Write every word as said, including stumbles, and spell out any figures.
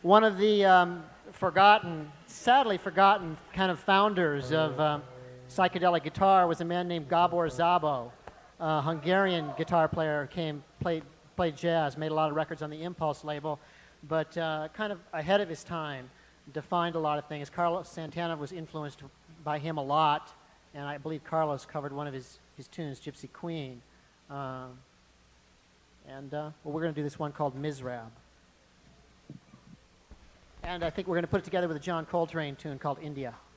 one of the um, forgotten, sadly forgotten kind of founders of um, psychedelic guitar was a man named Gabor Szabo, a Hungarian guitar player, came, played, played jazz, made a lot of records on the Impulse label, but uh, kind of ahead of his time, defined a lot of things. Carlos Santana was influenced by him a lot, and I believe Carlos covered one of his, his tunes, Gypsy Queen. Um, and uh, well, we're going to do this one called Mizrab. And I think we're going to put it together with a John Coltrane tune called India.